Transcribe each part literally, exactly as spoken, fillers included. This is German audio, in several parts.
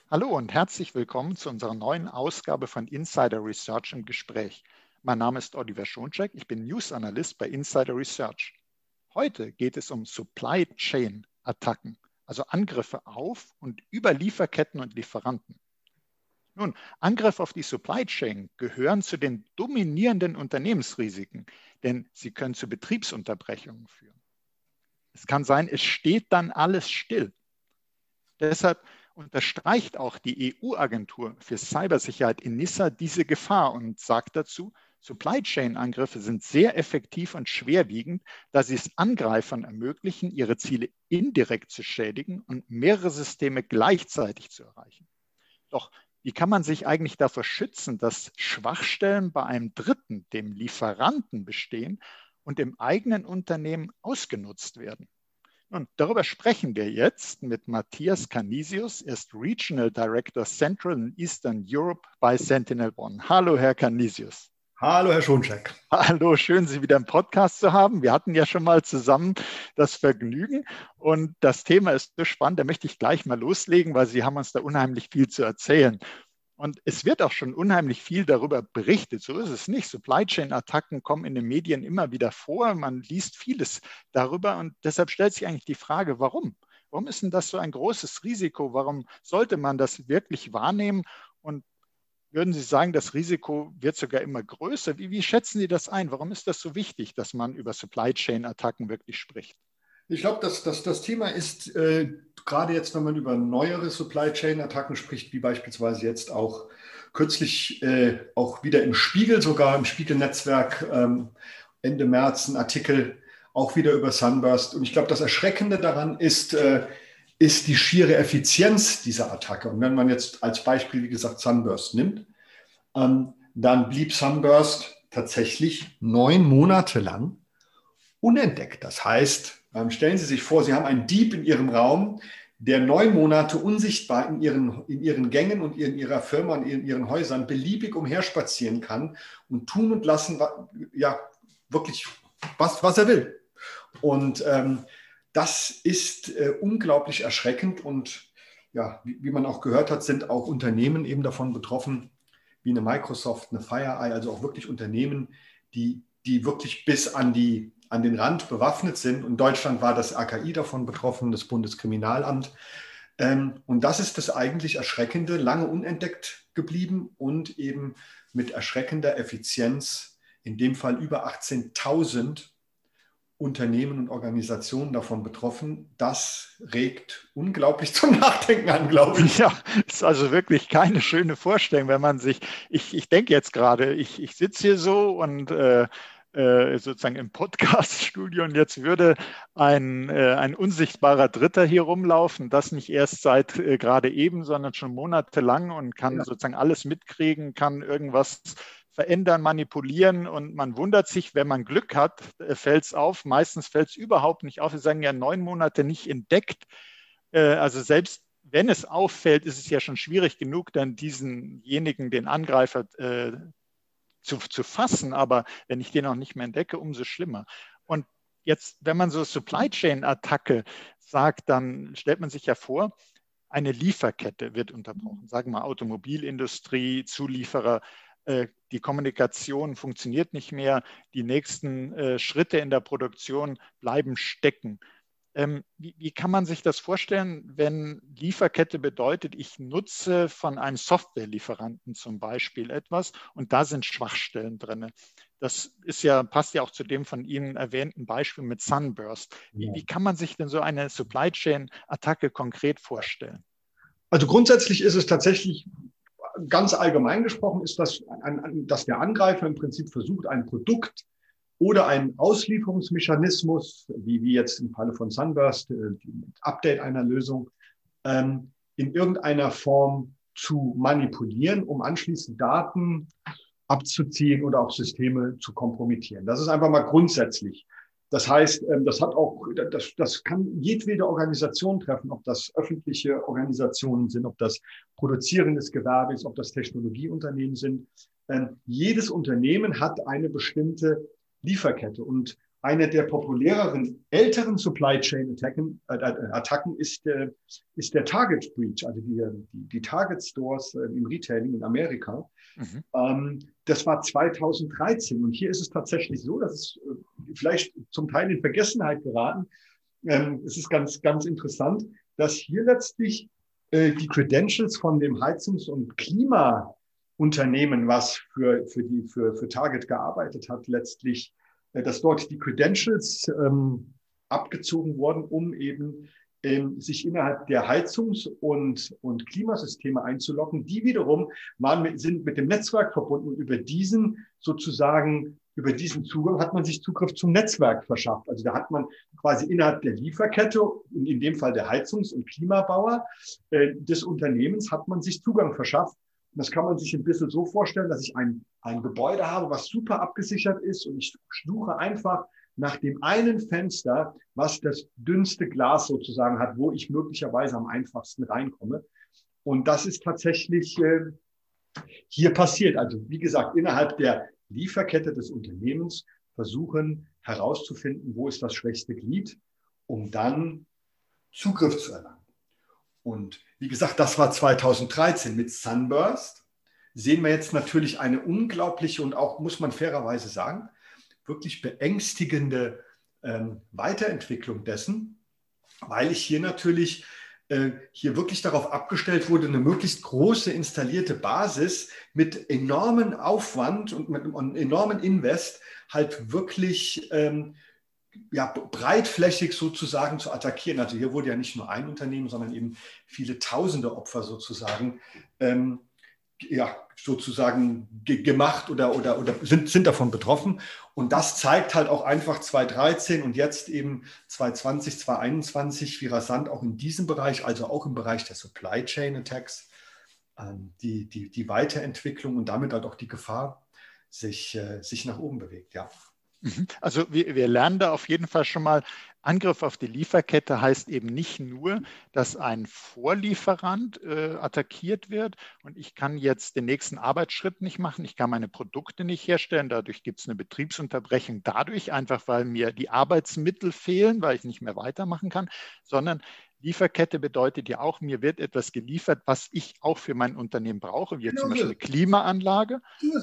Hallo und herzlich willkommen zu unserer neuen Ausgabe von Insider Research im Gespräch. Mein Name ist Oliver Schoncheck, ich bin News Analyst bei Insider Research. Heute geht es um Supply Chain Attacken, also Angriffe auf und über Lieferketten und Lieferanten. Nun, Angriffe auf die Supply Chain gehören zu den dominierenden Unternehmensrisiken, denn sie können zu Betriebsunterbrechungen führen. Es kann sein, es steht dann alles still. Deshalb unterstreicht auch die E U-Agentur für Cybersicherheit ENISA diese Gefahr und sagt dazu, Supply Chain-Angriffe sind sehr effektiv und schwerwiegend, da sie es Angreifern ermöglichen, ihre Ziele indirekt zu schädigen und mehrere Systeme gleichzeitig zu erreichen. Doch wie kann man sich eigentlich davor schützen, dass Schwachstellen bei einem Dritten, dem Lieferanten, bestehen und im eigenen Unternehmen ausgenutzt werden? Und darüber sprechen wir jetzt mit Matthias Canisius. Er ist Regional Director Central and Eastern Europe bei SentinelOne. Hallo, Herr Canisius. Hallo, Herr Schoncheck. Hallo, schön, Sie wieder im Podcast zu haben. Wir hatten ja schon mal zusammen das Vergnügen und das Thema ist so spannend, da möchte ich gleich mal loslegen, weil Sie haben uns da unheimlich viel zu erzählen. Und es wird auch schon unheimlich viel darüber berichtet. So ist es nicht. Supply Chain-Attacken kommen in den Medien immer wieder vor. Man liest vieles darüber. Und deshalb stellt sich eigentlich die Frage, warum? Warum ist denn das so ein großes Risiko? Warum sollte man das wirklich wahrnehmen? Und würden Sie sagen, das Risiko wird sogar immer größer? Wie, wie schätzen Sie das ein? Warum ist das so wichtig, dass man über Supply Chain-Attacken wirklich spricht? Ich glaube, dass, dass das Thema ist, äh, gerade jetzt, wenn man über neuere Supply Chain-Attacken spricht, wie beispielsweise jetzt auch kürzlich äh, auch wieder im Spiegel, sogar im Spiegel-Netzwerk ähm, Ende März ein Artikel auch wieder über Sunburst. Und ich glaube, das Erschreckende daran ist, äh, ist die schiere Effizienz dieser Attacke. Und wenn man jetzt als Beispiel, wie gesagt, Sunburst nimmt, ähm, dann blieb Sunburst tatsächlich neun Monate lang unentdeckt. Das heißt, stellen Sie sich vor, Sie haben einen Dieb in Ihrem Raum, der neun Monate unsichtbar in Ihren, in Ihren Gängen und in Ihrer Firma und in Ihren Häusern beliebig umherspazieren kann und tun und lassen, ja, wirklich, was, was er will. Und ähm, das ist äh, unglaublich erschreckend und ja, wie, wie man auch gehört hat, sind auch Unternehmen eben davon betroffen, wie eine Microsoft, eine FireEye, also auch wirklich Unternehmen, die, die wirklich bis an die an den Rand bewaffnet sind. In Deutschland war das A K I davon betroffen, das Bundeskriminalamt. Und das ist das eigentlich Erschreckende, lange unentdeckt geblieben und eben mit erschreckender Effizienz, in dem Fall über achtzehntausend Unternehmen und Organisationen davon betroffen. Das regt unglaublich zum Nachdenken an, glaube ich. Ja, ist also wirklich keine schöne Vorstellung, wenn man sich, ich, ich denke jetzt gerade, ich, ich sitze hier so und äh, sozusagen im Podcast-Studio und jetzt würde ein, äh, ein unsichtbarer Dritter hier rumlaufen, das nicht erst seit äh, gerade eben, sondern schon monatelang und kann ja. sozusagen alles mitkriegen, kann irgendwas verändern, manipulieren und man wundert sich, wenn man Glück hat, äh, fällt es auf. Meistens fällt es überhaupt nicht auf. Wir sagen ja neun Monate nicht entdeckt. Äh, also selbst wenn es auffällt, ist es ja schon schwierig genug, dann diesenjenigen, den Angreifer, äh, Zu, zu fassen, aber wenn ich den auch nicht mehr entdecke, umso schlimmer. Und jetzt, wenn man so Supply Chain Attacke sagt, dann stellt man sich ja vor, eine Lieferkette wird unterbrochen. Sagen wir Automobilindustrie, Zulieferer, äh, die Kommunikation funktioniert nicht mehr, die nächsten äh, Schritte in der Produktion bleiben stecken. Ähm, wie, wie kann man sich das vorstellen, wenn Lieferkette bedeutet, ich nutze von einem Softwarelieferanten zum Beispiel etwas und da sind Schwachstellen drin. Das ist ja, passt ja auch zu dem von Ihnen erwähnten Beispiel mit Sunburst. Wie, wie kann man sich denn so eine Supply Chain-Attacke konkret vorstellen? Also grundsätzlich ist es tatsächlich, ganz allgemein gesprochen, ist das, ein, dass der Angreifer im Prinzip versucht, ein Produkt oder ein Auslieferungsmechanismus, wie, wie jetzt im Falle von Sunburst, äh, Update einer Lösung, ähm, in irgendeiner Form zu manipulieren, um anschließend Daten abzuziehen oder auch Systeme zu kompromittieren. Das ist einfach mal grundsätzlich. Das heißt, ähm, das hat auch, das, das kann jedwede Organisation treffen, ob das öffentliche Organisationen sind, ob das produzierendes Gewerbe ist, ob das Technologieunternehmen sind. Ähm, jedes Unternehmen hat eine bestimmte Lieferkette. Und eine der populäreren älteren Supply Chain Attacken, äh, Attacken ist, äh, ist der Target Breach, also die, die, die Target Stores äh, im Retailing in Amerika. Mhm. Ähm, das war zweitausenddreizehn und hier ist es tatsächlich so, dass es äh, vielleicht zum Teil in Vergessenheit geraten. Ähm, es ist ganz, ganz interessant, dass hier letztlich äh, die Credentials von dem Heizungs- und Klimaunternehmen, was für, für, die, für, für Target gearbeitet hat, letztlich dass dort die Credentials ähm, abgezogen wurden, um eben ähm, sich innerhalb der Heizungs- und, und Klimasysteme einzuloggen. Die wiederum waren mit, sind mit dem Netzwerk verbunden und über diesen sozusagen, über diesen Zugang hat man sich Zugriff zum Netzwerk verschafft. Also da hat man quasi innerhalb der Lieferkette, in, in dem Fall der Heizungs- und Klimabauer äh, des Unternehmens, hat man sich Zugang verschafft. Und das kann man sich ein bisschen so vorstellen, dass ich ein, ein Gebäude habe, was super abgesichert ist und ich suche einfach nach dem einen Fenster, was das dünnste Glas sozusagen hat, wo ich möglicherweise am einfachsten reinkomme. Und das ist tatsächlich äh, hier passiert. Also wie gesagt, innerhalb der Lieferkette des Unternehmens versuchen herauszufinden, wo ist das schwächste Glied, um dann Zugriff zu erlangen. Und wie gesagt, das war zweitausenddreizehn. Mit Sunburst sehen wir jetzt natürlich eine unglaubliche und auch, muss man fairerweise sagen, wirklich beängstigende ähm, Weiterentwicklung dessen, weil ich hier natürlich äh, hier wirklich darauf abgestellt wurde, eine möglichst große installierte Basis mit enormen Aufwand und mit einem enormen Invest halt wirklich ähm, ja, breitflächig sozusagen zu attackieren. Also hier wurde ja nicht nur ein Unternehmen, sondern eben viele tausende Opfer sozusagen, ähm, ja, sozusagen ge gemacht oder, oder, oder sind, sind davon betroffen. Und das zeigt halt auch einfach zweitausenddreizehn und jetzt eben zweitausendzwanzig, zweitausendeinundzwanzig, wie rasant auch in diesem Bereich, also auch im Bereich der Supply Chain Attacks, ähm, die, die, die Weiterentwicklung und damit halt auch die Gefahr sich, äh, sich nach oben bewegt, ja. Also wir, wir lernen da auf jeden Fall schon mal, Angriff auf die Lieferkette heißt eben nicht nur, dass ein Vorlieferant äh, attackiert wird und ich kann jetzt den nächsten Arbeitsschritt nicht machen, ich kann meine Produkte nicht herstellen, dadurch gibt es eine Betriebsunterbrechung, dadurch einfach, weil mir die Arbeitsmittel fehlen, weil ich nicht mehr weitermachen kann, sondern Lieferkette bedeutet ja auch, mir wird etwas geliefert, was ich auch für mein Unternehmen brauche, wie genau zum Beispiel eine Klimaanlage.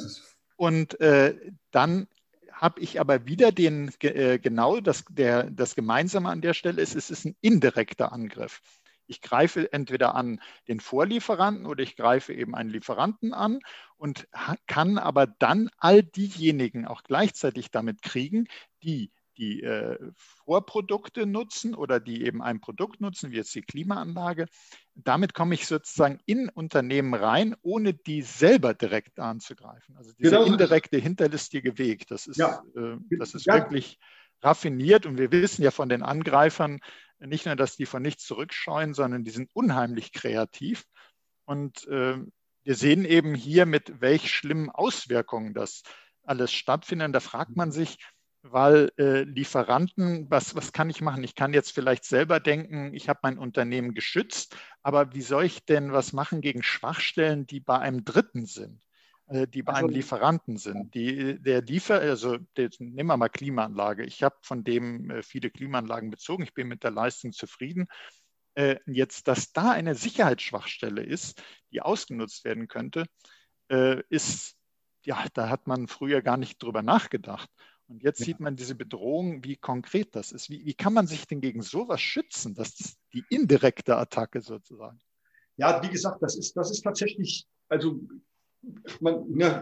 Und äh, dann habe ich aber wieder den, äh, genau das, der, das Gemeinsame an der Stelle ist, es ist ein indirekter Angriff. Ich greife entweder an den Vorlieferanten oder ich greife eben einen Lieferanten an und kann aber dann all diejenigen auch gleichzeitig damit kriegen, die die äh, Vorprodukte nutzen oder die eben ein Produkt nutzen, wie jetzt die Klimaanlage. Damit komme ich sozusagen in Unternehmen rein, ohne die selber direkt anzugreifen. Also dieser genau. indirekte, hinterlistige Weg, das ist, ja. äh, das ist ja. wirklich raffiniert. Und wir wissen ja von den Angreifern nicht nur, dass die von nichts zurückscheuen, sondern die sind unheimlich kreativ. Und äh, wir sehen eben hier, mit welch schlimmen Auswirkungen das alles stattfindet. Da fragt man sich, weil äh, Lieferanten, was, was kann ich machen? Ich kann jetzt vielleicht selber denken, ich habe mein Unternehmen geschützt, aber wie soll ich denn was machen gegen Schwachstellen, die bei einem Dritten sind, äh, die bei also, einem Lieferanten sind? Die, der Liefer, also der, nehmen wir mal Klimaanlage. Ich habe von dem äh, viele Klimaanlagen bezogen, ich bin mit der Leistung zufrieden. Äh, jetzt, dass da eine Sicherheitsschwachstelle ist, die ausgenutzt werden könnte, äh, ist, ja, da hat man früher gar nicht drüber nachgedacht. Und jetzt sieht man diese Bedrohung, wie konkret das ist. Wie, wie kann man sich denn gegen sowas schützen? Das ist die indirekte Attacke sozusagen. Ja, wie gesagt, das ist, das ist tatsächlich, also man, ja,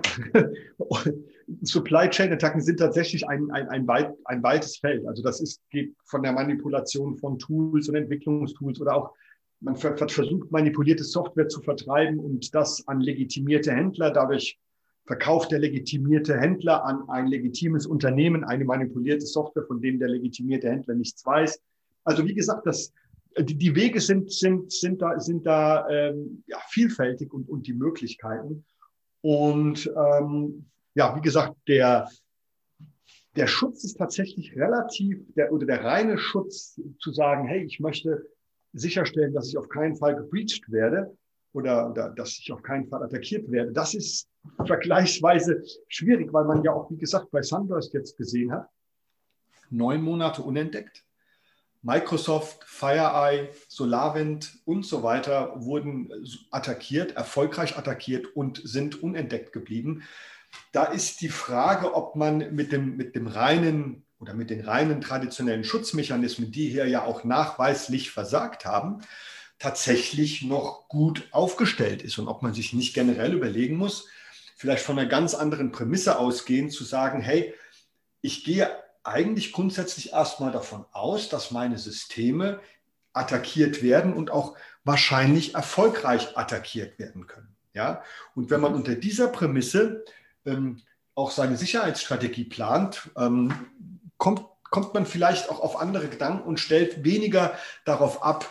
Supply Chain Attacken sind tatsächlich ein, ein, ein, weit, ein weites Feld. Also das ist, geht von der Manipulation von Tools und Entwicklungstools oder auch man versucht, manipulierte Software zu vertreiben und das an legitimierte Händler. Dadurch verkauft der legitimierte Händler an ein legitimes Unternehmen eine manipulierte Software, von dem der legitimierte Händler nichts weiß. Also wie gesagt, das, die, die Wege sind, sind, sind da, sind da ähm, ja, vielfältig und, und die Möglichkeiten. Und ähm, ja, wie gesagt, der, der Schutz ist tatsächlich relativ, der, oder der reine Schutz zu sagen, hey, ich möchte sicherstellen, dass ich auf keinen Fall gebreached werde oder, oder dass ich auf keinen Fall attackiert werde. Das ist vergleichsweise schwierig, weil man ja auch, wie gesagt, bei Sunburst jetzt gesehen hat, neun Monate unentdeckt. Microsoft, FireEye, SolarWind und so weiter wurden attackiert, erfolgreich attackiert und sind unentdeckt geblieben. Da ist die Frage, ob man mit dem, mit dem reinen oder mit den reinen traditionellen Schutzmechanismen, die hier ja auch nachweislich versagt haben, tatsächlich noch gut aufgestellt ist und ob man sich nicht generell überlegen muss, vielleicht von einer ganz anderen Prämisse ausgehen, zu sagen, hey, ich gehe eigentlich grundsätzlich erstmal davon aus, dass meine Systeme attackiert werden und auch wahrscheinlich erfolgreich attackiert werden können. Ja? Und wenn man unter dieser Prämisse ähm, auch seine Sicherheitsstrategie plant, ähm, kommt, kommt man vielleicht auch auf andere Gedanken und stellt weniger darauf ab,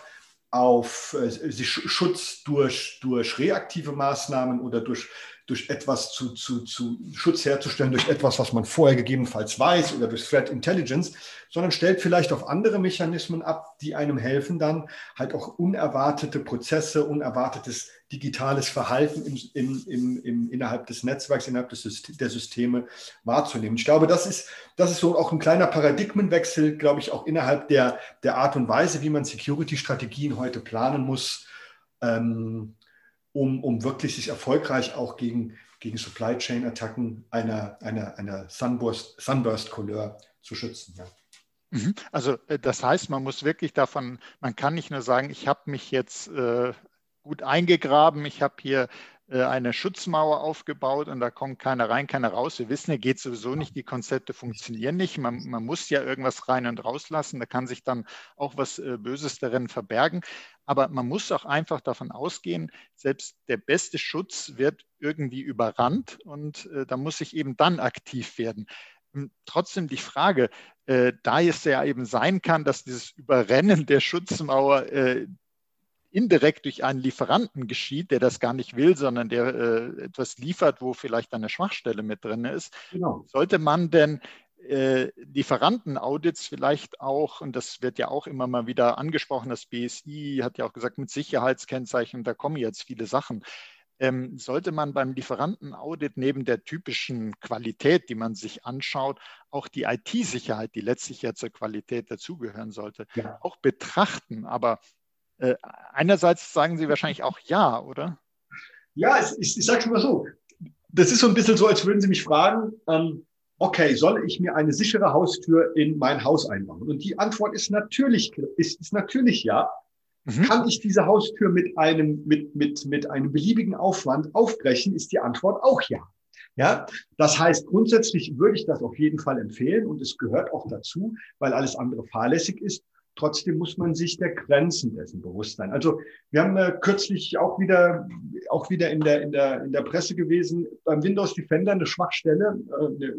auf äh, Schutz durch, durch reaktive Maßnahmen oder durch durch etwas zu, zu, zu Schutz herzustellen, durch etwas, was man vorher gegebenenfalls weiß oder durch Threat Intelligence, sondern stellt vielleicht auf andere Mechanismen ab, die einem helfen, dann halt auch unerwartete Prozesse, unerwartetes digitales Verhalten im, im, im, im, innerhalb des Netzwerks, innerhalb des System, der Systeme wahrzunehmen. Ich glaube, das ist, das ist so auch ein kleiner Paradigmenwechsel, glaube ich, auch innerhalb der, der Art und Weise, wie man Security-Strategien heute planen muss, ähm, Um, um wirklich sich erfolgreich auch gegen, gegen Supply Chain Attacken einer, einer, einer Sunburst, Sunburst-Couleur zu schützen. Ja. Also das heißt, man muss wirklich davon, man kann nicht nur sagen, ich habe mich jetzt äh, gut eingegraben, ich habe hier äh, eine Schutzmauer aufgebaut und da kommt keiner rein, keiner raus. Wir wissen ja, geht sowieso nicht, die Konzepte funktionieren nicht. Man, man muss ja irgendwas rein und rauslassen, da kann sich dann auch was äh, Böses darin verbergen. Aber man muss auch einfach davon ausgehen, selbst der beste Schutz wird irgendwie überrannt und äh, da muss ich eben dann aktiv werden. Und trotzdem die Frage, äh, da es ja eben sein kann, dass dieses Überrennen der Schutzmauer äh, indirekt durch einen Lieferanten geschieht, der das gar nicht will, sondern der äh, etwas liefert, wo vielleicht eine Schwachstelle mit drin ist, genau. Sollte man denn Äh, Lieferantenaudits vielleicht auch, und das wird ja auch immer mal wieder angesprochen, das B S I hat ja auch gesagt, mit Sicherheitskennzeichen, da kommen jetzt viele Sachen. Ähm, sollte man beim Lieferantenaudit neben der typischen Qualität, die man sich anschaut, auch die I T-Sicherheit, die letztlich ja zur Qualität dazugehören sollte, ja. auch betrachten? Aber äh, einerseits sagen Sie wahrscheinlich auch ja, oder? Ja, ich, ich sage es mal so, das ist so ein bisschen so, als würden Sie mich fragen, ähm, okay, soll ich mir eine sichere Haustür in mein Haus einbauen? Und die Antwort ist natürlich, ist, ist natürlich ja. Mhm. Kann ich diese Haustür mit einem, mit, mit, mit einem beliebigen Aufwand aufbrechen, ist die Antwort auch ja. Ja, das heißt, grundsätzlich würde ich das auf jeden Fall empfehlen und es gehört auch dazu, weil alles andere fahrlässig ist. Trotzdem muss man sich der Grenzen dessen bewusst sein. Also wir haben äh, kürzlich auch wieder, auch wieder in der, in der, in der Presse gewesen, beim Windows Defender eine Schwachstelle, äh, eine,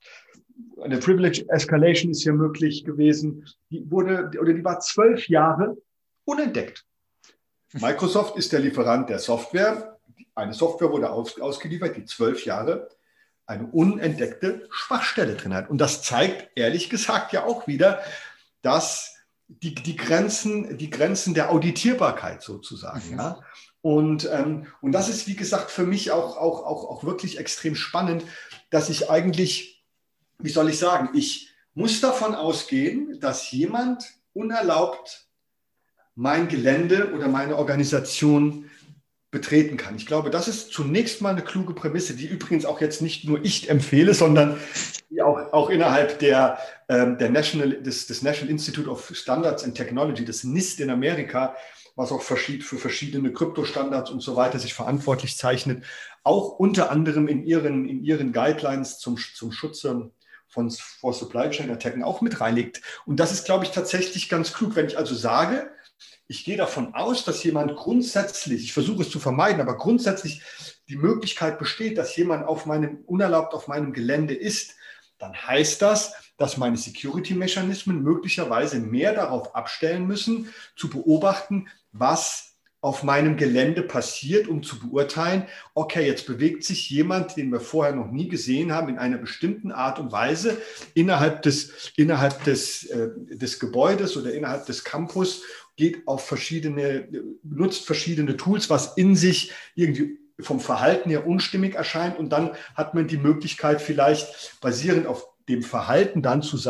eine Privilege Escalation ist hier möglich gewesen. Die wurde, oder die war zwölf Jahre unentdeckt. Microsoft ist der Lieferant der Software. Eine Software wurde aus, ausgeliefert, die zwölf Jahre eine unentdeckte Schwachstelle drin hat. Und das zeigt, ehrlich gesagt, ja auch wieder, dass die, die, Grenzen, die Grenzen der Auditierbarkeit sozusagen, mhm. ja. Und, ähm, und das ist, wie gesagt, für mich auch, auch, auch, auch wirklich extrem spannend, dass ich eigentlich, wie soll ich sagen, ich muss davon ausgehen, dass jemand unerlaubt mein Gelände oder meine Organisation betreten kann. Ich glaube, das ist zunächst mal eine kluge Prämisse, die übrigens auch jetzt nicht nur ich empfehle, sondern die auch, auch innerhalb der, ähm, der National, des, des National Institute of Standards and Technology, des N I S T in Amerika, was auch verschied, für verschiedene Kryptostandards und so weiter sich verantwortlich zeichnet, auch unter anderem in ihren, in ihren Guidelines zum, zum Schutze von vor Supply Chain Attacken auch mit reinlegt. Und das ist, glaube ich, tatsächlich ganz klug, wenn ich also sage, ich gehe davon aus, dass jemand grundsätzlich, ich versuche es zu vermeiden, aber grundsätzlich die Möglichkeit besteht, dass jemand auf meinem, unerlaubt auf meinem Gelände ist, dann heißt das, dass meine Security-Mechanismen möglicherweise mehr darauf abstellen müssen, zu beobachten, was auf meinem Gelände passiert, um zu beurteilen, okay, jetzt bewegt sich jemand, den wir vorher noch nie gesehen haben, in einer bestimmten Art und Weise innerhalb des, innerhalb des, äh, des Gebäudes oder innerhalb des Campus, geht auf verschiedene, benutzt verschiedene Tools, was in sich irgendwie vom Verhalten her unstimmig erscheint. Und dann hat man die Möglichkeit, vielleicht basierend auf dem Verhalten dann zu sagen,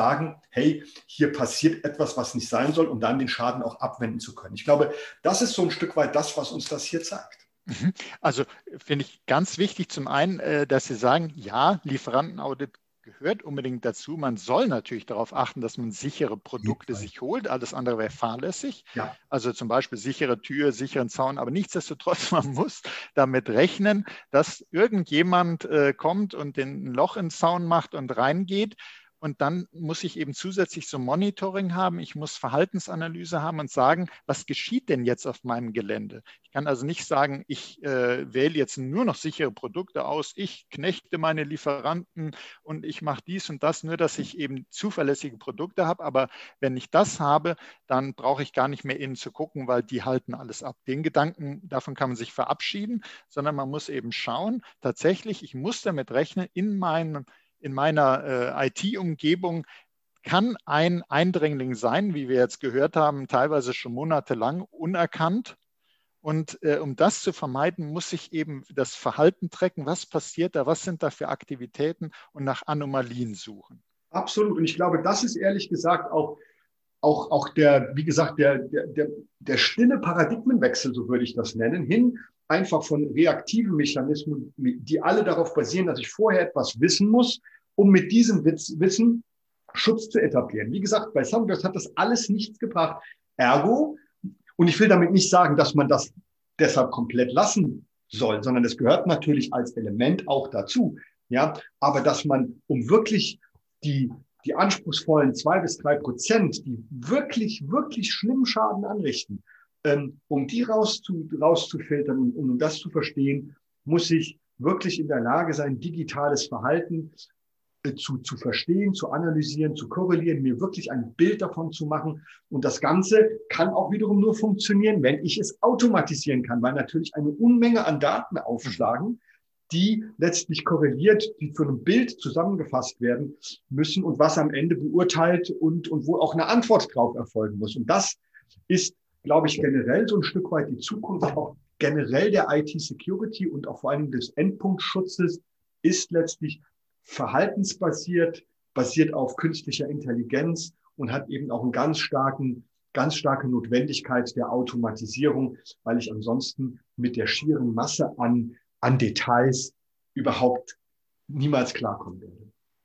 hey, hier passiert etwas, was nicht sein soll, um dann den Schaden auch abwenden zu können. Ich glaube, das ist so ein Stück weit das, was uns das hier zeigt. Also finde ich ganz wichtig zum einen, dass Sie sagen, ja, Lieferantenaudit gehört unbedingt dazu. Man soll natürlich darauf achten, dass man sichere Produkte sich holt. Alles andere wäre fahrlässig. Ja. Also zum Beispiel sichere Tür, sicheren Zaun. Aber nichtsdestotrotz, man muss damit rechnen, dass irgendjemand äh, kommt und den ein Loch ins Zaun macht und reingeht. Und dann muss ich eben zusätzlich so Monitoring haben. Ich muss Verhaltensanalyse haben und sagen, was geschieht denn jetzt auf meinem Gelände? Ich kann also nicht sagen, ich äh, wähle jetzt nur noch sichere Produkte aus, ich knechte meine Lieferanten und ich mache dies und das, nur dass ich eben zuverlässige Produkte habe. Aber wenn ich das habe, dann brauche ich gar nicht mehr innen zu gucken, weil die halten alles ab. Den Gedanken, davon kann man sich verabschieden, sondern man muss eben schauen, tatsächlich, ich muss damit rechnen, in meinem In meiner äh, I T-Umgebung kann ein Eindringling sein, wie wir jetzt gehört haben, teilweise schon monatelang unerkannt. Und äh, um das zu vermeiden, muss ich eben das Verhalten tracken. Was passiert da? Was sind da für Aktivitäten? Und nach Anomalien suchen. Absolut. Und ich glaube, das ist ehrlich gesagt auch, auch, auch der, wie gesagt, der, der, der, der stille Paradigmenwechsel, so würde ich das nennen, hin einfach von reaktiven Mechanismen, die alle darauf basieren, dass ich vorher etwas wissen muss, um mit diesem Wissen Schutz zu etablieren. Wie gesagt, bei Sunburst hat das alles nichts gebracht. Ergo, und ich will damit nicht sagen, dass man das deshalb komplett lassen soll, sondern es gehört natürlich als Element auch dazu. Ja, aber dass man, um wirklich die, die anspruchsvollen zwei bis drei Prozent, die wirklich, wirklich schlimmen Schaden anrichten, um die rauszu, rauszufiltern und um das zu verstehen, muss ich wirklich in der Lage sein, digitales Verhalten zu, zu verstehen, zu analysieren, zu korrelieren, mir wirklich ein Bild davon zu machen. Und das Ganze kann auch wiederum nur funktionieren, wenn ich es automatisieren kann, weil natürlich eine Unmenge an Daten aufschlagen, die letztlich korreliert, die zu einem Bild zusammengefasst werden müssen und was am Ende beurteilt und, und wo auch eine Antwort drauf erfolgen muss. Und das ist, glaube ich, generell so ein Stück weit die Zukunft, auch generell der I T-Security und auch vor allem des Endpunktschutzes ist letztlich verhaltensbasiert, basiert auf künstlicher Intelligenz und hat eben auch einen ganz starken, ganz starke Notwendigkeit der Automatisierung, weil ich ansonsten mit der schieren Masse an, an Details überhaupt niemals klarkommen werde.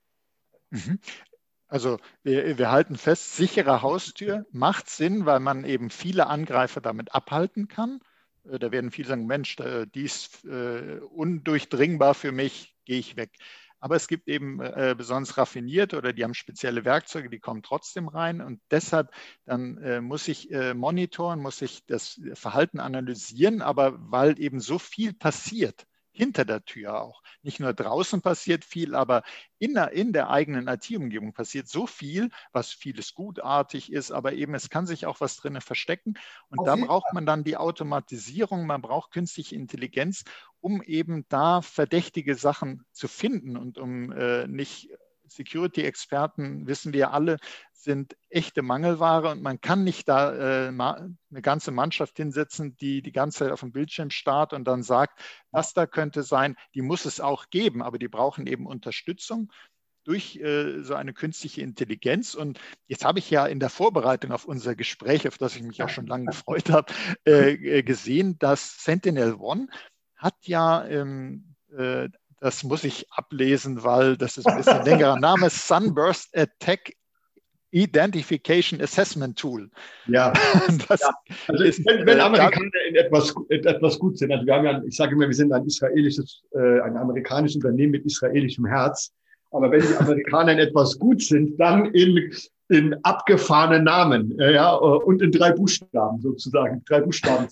Mhm. Also wir, wir halten fest, sichere Haustür macht Sinn, weil man eben viele Angreifer damit abhalten kann. Da werden viele sagen, Mensch, die ist äh, undurchdringbar für mich, gehe ich weg. Aber es gibt eben äh, besonders raffinierte oder die haben spezielle Werkzeuge, die kommen trotzdem rein. Und deshalb dann äh, muss ich äh, monitoren, muss ich das Verhalten analysieren, aber weil eben so viel passiert, hinter der Tür auch. Nicht nur draußen passiert viel, aber in der, in der eigenen I T-Umgebung passiert so viel, was vieles gutartig ist, aber eben es kann sich auch was drinnen verstecken. Und Auf da jeden braucht Fall. man dann die Automatisierung, man braucht künstliche Intelligenz, um eben da verdächtige Sachen zu finden und um äh, nicht Security-Experten, wissen wir alle, sind echte Mangelware und man kann nicht da äh, eine ganze Mannschaft hinsetzen, die die ganze Zeit auf dem Bildschirm starrt und dann sagt, das da könnte sein, die muss es auch geben, aber die brauchen eben Unterstützung durch äh, so eine künstliche Intelligenz. Und jetzt habe ich ja in der Vorbereitung auf unser Gespräch, auf das ich mich auch schon lange gefreut habe, äh, gesehen, dass Sentinel-One hat ja ähm, äh, das muss ich ablesen, weil das ist ein bisschen längerer Name, Sunburst Attack Identification Assessment Tool. Ja, das ja. Also ist, wenn, wenn äh, Amerikaner in etwas, in etwas gut sind, also wir haben ja, ich sage immer, wir sind ein israelisches, äh, ein amerikanisches Unternehmen mit israelischem Herz, aber wenn die Amerikaner in etwas gut sind, dann in, in abgefahrenen Namen, äh, ja, und in drei Buchstaben sozusagen, drei Buchstaben.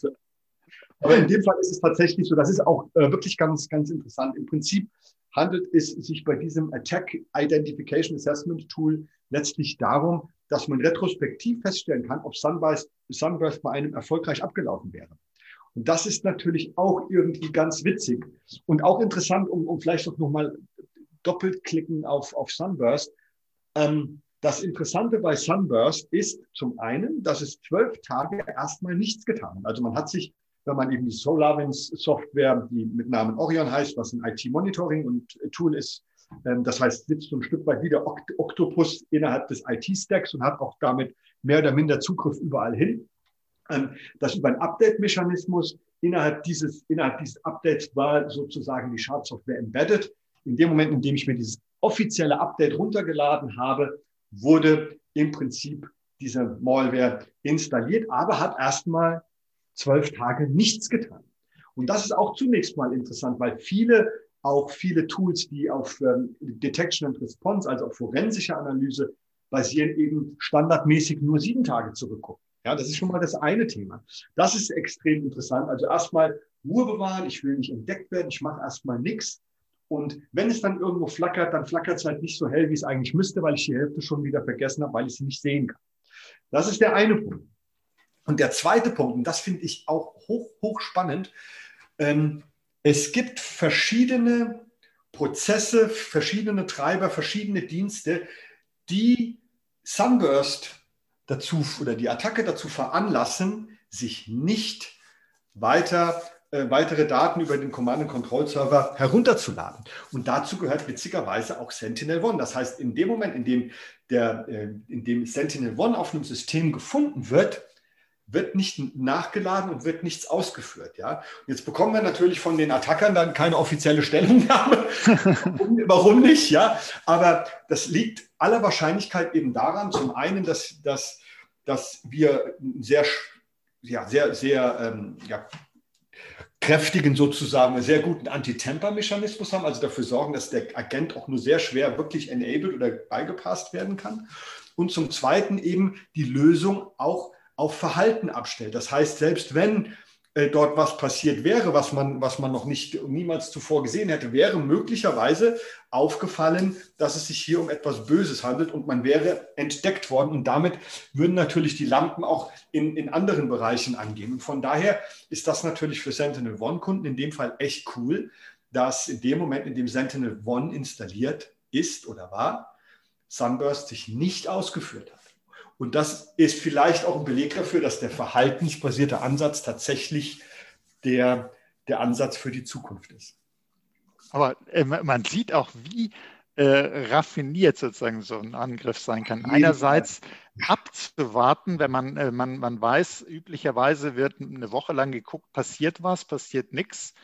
Aber in dem Fall ist es tatsächlich so, das ist auch äh, wirklich ganz, ganz interessant. Im Prinzip handelt es sich bei diesem Attack Identification Assessment Tool letztlich darum, dass man retrospektiv feststellen kann, ob Sunburst, Sunburst bei einem erfolgreich abgelaufen wäre. Und das ist natürlich auch irgendwie ganz witzig und auch interessant, um, um vielleicht auch nochmal doppelt klicken auf, auf Sunburst. Ähm, das Interessante bei Sunburst ist zum einen, dass es zwölf Tage erstmal nichts getan hat. Also man hat sich, wenn man eben die SolarWinds Software, die mit Namen Orion heißt, was ein I T-Monitoring und Tool ist, Das heißt, sitzt so ein Stück weit wie der Oktopus innerhalb des I T-Stacks und hat auch damit mehr oder minder Zugriff überall hin. Das über einen Update-Mechanismus innerhalb dieses, innerhalb dieses Updates war sozusagen die Schadsoftware embedded. In dem Moment, in dem ich mir dieses offizielle Update runtergeladen habe, wurde im Prinzip diese Malware installiert, aber hat erstmal zwölf Tage nichts getan. Und das ist auch zunächst mal interessant, weil viele, auch viele Tools, die auf ähm, Detection and Response, also auf forensische Analyse basieren, eben standardmäßig nur sieben Tage zurückgucken. Ja, das ist schon mal das eine Thema. Das ist extrem interessant. Also erstmal Ruhe bewahren, ich will nicht entdeckt werden, ich mache erstmal nichts. Und wenn es dann irgendwo flackert, dann flackert es halt nicht so hell, wie es eigentlich müsste, weil ich die Hälfte schon wieder vergessen habe, weil ich sie nicht sehen kann. Das ist der eine Punkt. Und der zweite Punkt, und das finde ich auch hoch, hoch spannend, ähm, es gibt verschiedene Prozesse, verschiedene Treiber, verschiedene Dienste, die Sunburst dazu oder die Attacke dazu veranlassen, sich nicht weiter äh, weitere Daten über den Command-and-Control-Server herunterzuladen. Und dazu gehört witzigerweise auch Sentinel-One. Das heißt, in dem Moment, in dem, der, äh, in dem Sentinel-One auf einem System gefunden wird, wird nicht nachgeladen und wird nichts ausgeführt. Ja? Und jetzt bekommen wir natürlich von den Attackern dann keine offizielle Stellungnahme. Warum nicht? Ja? Aber das liegt aller Wahrscheinlichkeit eben daran, zum einen, dass, dass, dass wir einen sehr, ja, sehr, sehr ähm, ja, kräftigen sozusagen, einen sehr guten Anti-Temper-Mechanismus haben, also dafür sorgen, dass der Agent auch nur sehr schwer wirklich enabled oder bypassed werden kann. Und zum Zweiten eben die Lösung auch auf Verhalten abstellt. Das heißt, selbst wenn äh, dort was passiert wäre, was man, was man noch nicht niemals zuvor gesehen hätte, wäre möglicherweise aufgefallen, dass es sich hier um etwas Böses handelt und man wäre entdeckt worden. Und damit würden natürlich die Lampen auch in, in anderen Bereichen angehen. Und von daher ist das natürlich für Sentinel-One-Kunden in dem Fall echt cool, dass in dem Moment, in dem Sentinel-One installiert ist oder war, Sunburst sich nicht ausgeführt hat. Und das ist vielleicht auch ein Beleg dafür, dass der verhaltensbasierte Ansatz tatsächlich der, der Ansatz für die Zukunft ist. Aber äh, man sieht auch, wie äh, raffiniert sozusagen so ein Angriff sein kann. Einerseits abzuwarten, wenn man, äh, man, man weiß, üblicherweise wird eine Woche lang geguckt, passiert was, passiert nichts.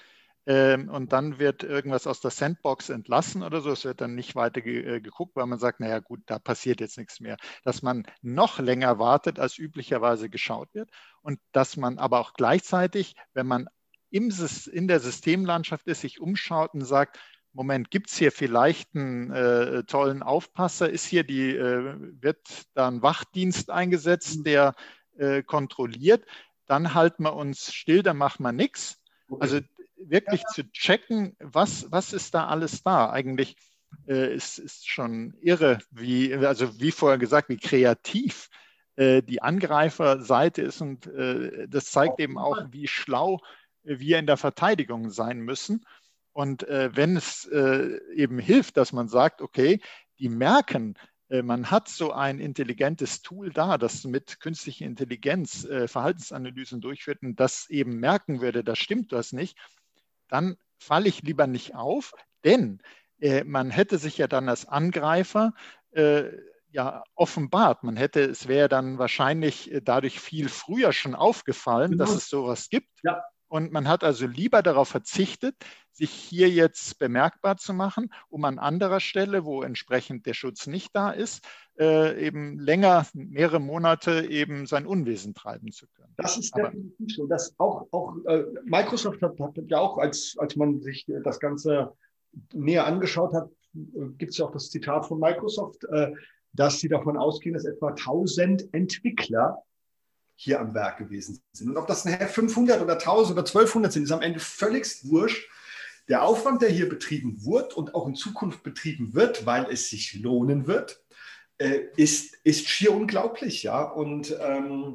Und dann wird irgendwas aus der Sandbox entlassen oder so. Es wird dann nicht weiter ge- äh, geguckt, weil man sagt, naja gut, da passiert jetzt nichts mehr. Dass man noch länger wartet, als üblicherweise geschaut wird. Und dass man aber auch gleichzeitig, wenn man im, in der Systemlandschaft ist, sich umschaut und sagt, Moment, gibt es hier vielleicht einen äh, tollen Aufpasser? Ist hier die, äh, wird da ein Wachdienst eingesetzt, der äh, kontrolliert? Dann halten wir uns still, dann machen wir nichts. Also wirklich zu checken, was, was ist da alles da. Eigentlich äh, ist, ist schon irre, wie, also wie vorher gesagt, wie kreativ äh, die Angreiferseite ist. Und äh, das zeigt eben auch, wie schlau wir in der Verteidigung sein müssen. Und äh, wenn es äh, eben hilft, dass man sagt, okay, die merken, äh, man hat so ein intelligentes Tool da, das mit künstlicher Intelligenz äh, Verhaltensanalysen durchführt und das eben merken würde, da stimmt was nicht, dann falle ich lieber nicht auf, denn äh, man hätte sich ja dann als Angreifer äh, ja offenbart. Man hätte, es wäre dann wahrscheinlich äh, dadurch viel früher schon aufgefallen, genau, dass es sowas gibt. Ja. Und man hat also lieber darauf verzichtet, sich hier jetzt bemerkbar zu machen, um an anderer Stelle, wo entsprechend der Schutz nicht da ist, äh, eben länger, mehrere Monate eben sein Unwesen treiben zu können. Das ist definitiv so. Das auch, auch äh, Microsoft hat, hat ja auch, als, als man sich das Ganze näher angeschaut hat, äh, gibt es ja auch das Zitat von Microsoft, äh, dass sie davon ausgehen, dass etwa tausend Entwickler hier am Werk gewesen sind. Und ob das nachher fünfhundert oder tausend oder zwölfhundert sind, ist am Ende völligst wurscht. Der Aufwand, der hier betrieben wird und auch in Zukunft betrieben wird, weil es sich lohnen wird, äh, ist, ist schier unglaublich. Ja? Und ähm,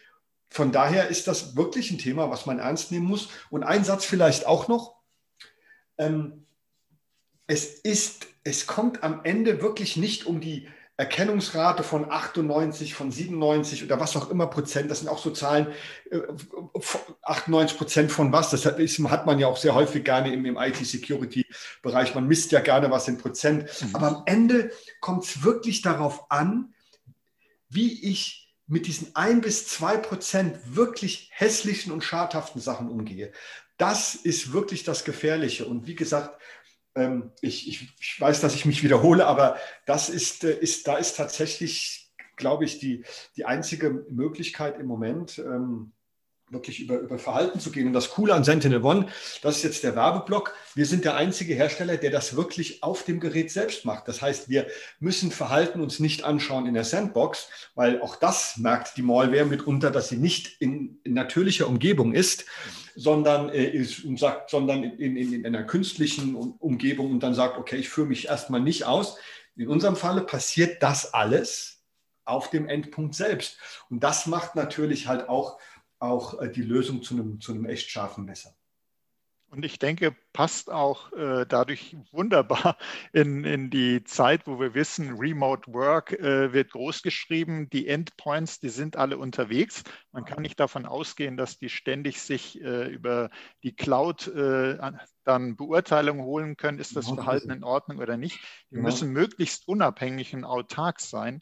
von daher ist das wirklich ein Thema, was man ernst nehmen muss. Und ein Satz vielleicht auch noch. Ähm, es ist, es kommt am Ende wirklich nicht um die Erkennungsrate von achtundneunzig, von siebenundneunzig oder was auch immer Prozent, das sind auch so Zahlen, äh, achtundneunzig Prozent von was, das hat, ist, hat man ja auch sehr häufig gerne im, im I T-Security-Bereich, man misst ja gerne was in Prozent, mhm. aber am Ende kommt es wirklich darauf an, wie ich mit diesen ein bis zwei Prozent wirklich hässlichen und schadhaften Sachen umgehe. Das ist wirklich das Gefährliche und wie gesagt, Ich, ich, ich weiß, dass ich mich wiederhole, aber das ist, ist, da ist tatsächlich, glaube ich, die, die einzige Möglichkeit im Moment, ähm, wirklich über, über Verhalten zu gehen. Und das Coole an SentinelOne, das ist jetzt der Werbeblock, wir sind der einzige Hersteller, der das wirklich auf dem Gerät selbst macht. Das heißt, wir müssen Verhalten uns nicht anschauen in der Sandbox, weil auch das merkt die Malware mitunter, dass sie nicht in, in natürlicher Umgebung ist, sondern, äh, ist, und sagt, sondern in, in, in einer künstlichen Umgebung und dann sagt, okay, ich führe mich erstmal nicht aus. In unserem Falle passiert das alles auf dem Endpunkt selbst. Und das macht natürlich halt auch auch die Lösung zu einem, zu einem echt scharfen Messer. Und ich denke, passt auch äh, dadurch wunderbar in, in die Zeit, wo wir wissen, Remote Work äh, wird groß geschrieben, die Endpoints, die sind alle unterwegs. Man kann nicht davon ausgehen, dass die ständig sich äh, über die Cloud äh, dann Beurteilungen holen können, ist das Verhalten in Ordnung oder nicht. Die genau. müssen möglichst unabhängig und autark sein.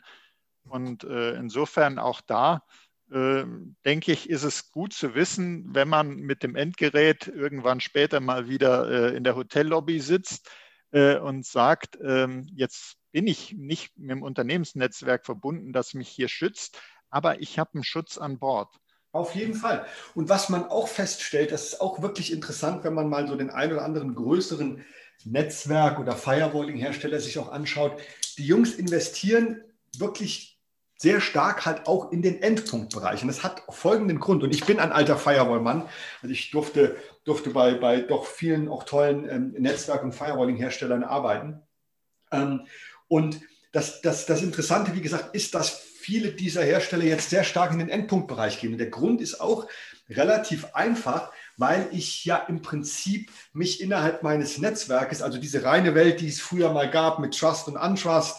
Und äh, insofern auch da, Äh, denke ich, ist es gut zu wissen, wenn man mit dem Endgerät irgendwann später mal wieder äh, in der Hotellobby sitzt äh, und sagt, ähm, jetzt bin ich nicht mit dem Unternehmensnetzwerk verbunden, das mich hier schützt, aber ich habe einen Schutz an Bord. Auf jeden Fall. Und was man auch feststellt, das ist auch wirklich interessant, wenn man mal so den einen oder anderen größeren Netzwerk- oder Firewalling-Hersteller sich auch anschaut. Die Jungs investieren wirklich sehr stark halt auch in den Endpunktbereich. Und das hat folgenden Grund. Und ich bin ein alter Firewall-Mann. Also ich durfte, durfte bei, bei doch vielen auch tollen ähm, Netzwerk- und Firewalling-Herstellern arbeiten. Ähm, und das, das, das Interessante, wie gesagt, ist, dass viele dieser Hersteller jetzt sehr stark in den Endpunktbereich gehen. Und der Grund ist auch relativ einfach, weil ich ja im Prinzip mich innerhalb meines Netzwerkes, also diese reine Welt, die es früher mal gab mit Trust und Untrust,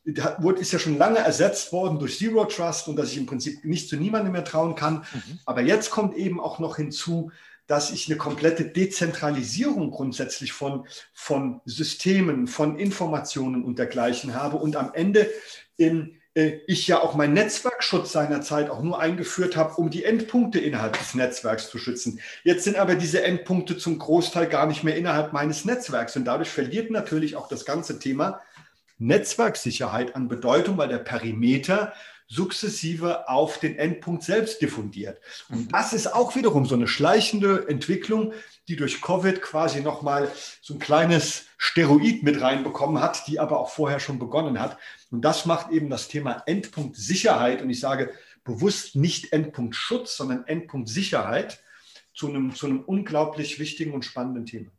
ist ja schon lange ersetzt worden durch Zero Trust und dass ich im Prinzip nicht zu niemandem mehr trauen kann. Mhm. Aber jetzt kommt eben auch noch hinzu, dass ich eine komplette Dezentralisierung grundsätzlich von, von Systemen, von Informationen und dergleichen habe und am Ende in, äh, ich ja auch meinen Netzwerkschutz seinerzeit auch nur eingeführt habe, um die Endpunkte innerhalb des Netzwerks zu schützen. Jetzt sind aber diese Endpunkte zum Großteil gar nicht mehr innerhalb meines Netzwerks und dadurch verliert natürlich auch das ganze Thema Netzwerksicherheit an Bedeutung, weil der Perimeter sukzessive auf den Endpunkt selbst diffundiert. Und das ist auch wiederum so eine schleichende Entwicklung, die durch Covid quasi nochmal so ein kleines Steroid mit reinbekommen hat, die aber auch vorher schon begonnen hat. Und das macht eben das Thema Endpunktsicherheit, und ich sage bewusst nicht Endpunktschutz, sondern Endpunktsicherheit zu einem, zu einem unglaublich wichtigen und spannenden Thema.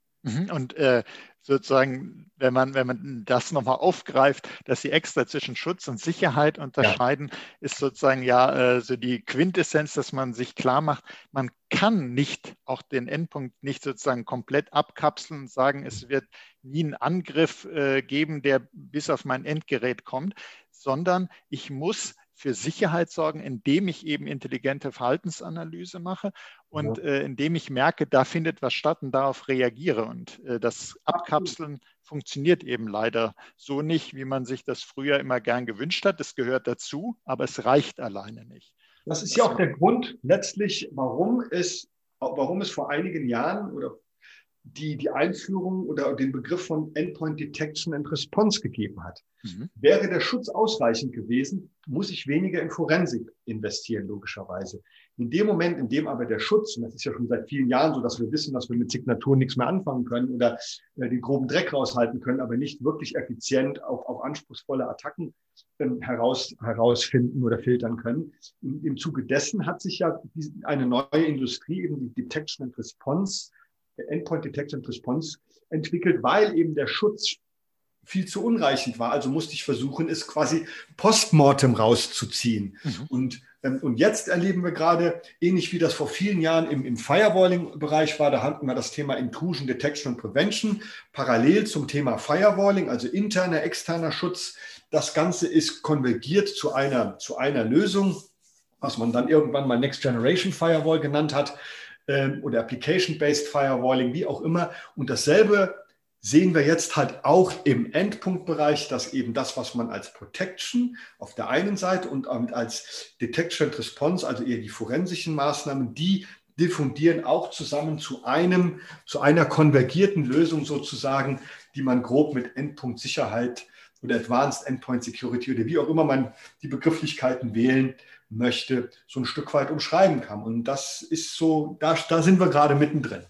Und äh, sozusagen, wenn man, wenn man das nochmal aufgreift, dass sie extra zwischen Schutz und Sicherheit unterscheiden, ja. ist sozusagen ja äh, so die Quintessenz, dass man sich klar macht, man kann nicht auch den Endpunkt nicht sozusagen komplett abkapseln und sagen, es wird nie einen Angriff äh, geben, der bis auf mein Endgerät kommt, sondern ich muss für Sicherheit sorgen, indem ich eben intelligente Verhaltensanalyse mache und ja. äh, indem ich merke, da findet was statt und darauf reagiere. Und äh, das Abkapseln funktioniert eben leider so nicht, wie man sich das früher immer gern gewünscht hat. Es gehört dazu, aber es reicht alleine nicht. Das ist ja auch der Grund letztlich, warum es, warum es vor einigen Jahren oder die, die Einführung oder den Begriff von Endpoint Detection and Response gegeben hat. Mhm. Wäre der Schutz ausreichend gewesen, muss ich weniger in Forensik investieren, logischerweise. In dem Moment, in dem aber der Schutz, und das ist ja schon seit vielen Jahren so, dass wir wissen, dass wir mit Signaturen nichts mehr anfangen können oder äh, den groben Dreck raushalten können, aber nicht wirklich effizient auf, auf anspruchsvolle Attacken äh, heraus, herausfinden oder filtern können. Im, Im Zuge dessen hat sich ja eine neue Industrie, eben die Detection and Response, Endpoint Detection and Response entwickelt, weil eben der Schutz viel zu unreichend war. Also musste ich versuchen, es quasi postmortem rauszuziehen. Mhm. Und, ähm, und jetzt erleben wir gerade, ähnlich wie das vor vielen Jahren im, im Firewalling-Bereich war, da hatten wir das Thema Intrusion Detection und Prevention, parallel zum Thema Firewalling, also interner, externer Schutz. das Ganze ist konvergiert zu einer, zu einer Lösung, was man dann irgendwann mal Next Generation Firewall genannt hat ähm, oder Application-Based Firewalling, wie auch immer. Und dasselbe sehen wir jetzt halt auch im Endpunktbereich, dass eben das, was man als Protection auf der einen Seite und als Detection and Response, also eher die forensischen Maßnahmen, die diffundieren auch zusammen zu einem, zu einer konvergierten Lösung sozusagen, die man grob mit Endpunktsicherheit oder Advanced Endpoint Security oder wie auch immer man die Begrifflichkeiten wählen möchte, so ein Stück weit umschreiben kann. Und das ist so, da, da sind wir gerade mittendrin.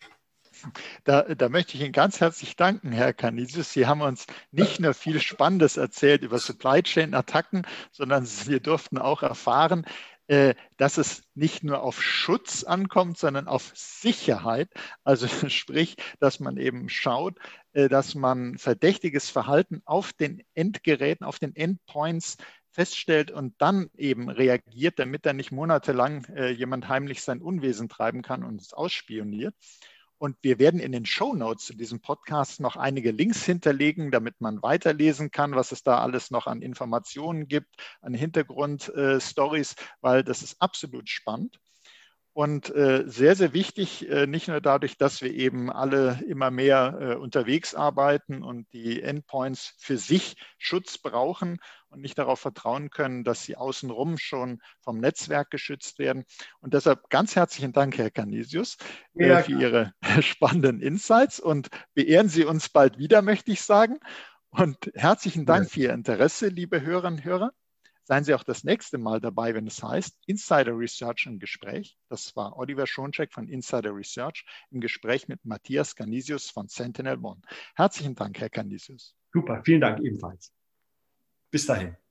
Da, da möchte ich Ihnen ganz herzlich danken, Herr Canisius. Sie haben uns nicht nur viel Spannendes erzählt über Supply Chain Attacken, sondern wir durften auch erfahren, dass es nicht nur auf Schutz ankommt, sondern auf Sicherheit. Also sprich, dass man eben schaut, dass man verdächtiges Verhalten auf den Endgeräten, auf den Endpoints feststellt und dann eben reagiert, damit da nicht monatelang jemand heimlich sein Unwesen treiben kann und es ausspioniert. Und wir werden in den Shownotes zu diesem Podcast noch einige Links hinterlegen, damit man weiterlesen kann, was es da alles noch an Informationen gibt, an Hintergrundstories, weil das ist absolut spannend. Und äh, sehr, sehr wichtig, äh, nicht nur dadurch, dass wir eben alle immer mehr äh, unterwegs arbeiten und die Endpoints für sich Schutz brauchen und nicht darauf vertrauen können, dass sie außenrum schon vom Netzwerk geschützt werden. Und deshalb ganz herzlichen Dank, Herr Canisius, ja. äh, für Ihre spannenden Insights und beehren Sie uns bald wieder, möchte ich sagen. Und herzlichen Dank ja. für Ihr Interesse, liebe Hörerinnen und Hörer. Seien Sie auch das nächste Mal dabei, wenn es heißt Insider Research im Gespräch. Das war Oliver Schoncheck von Insider Research im Gespräch mit Matthias Canisius von Sentinel One. Herzlichen Dank, Herr Canisius. Super, vielen Dank ebenfalls. Bis dahin.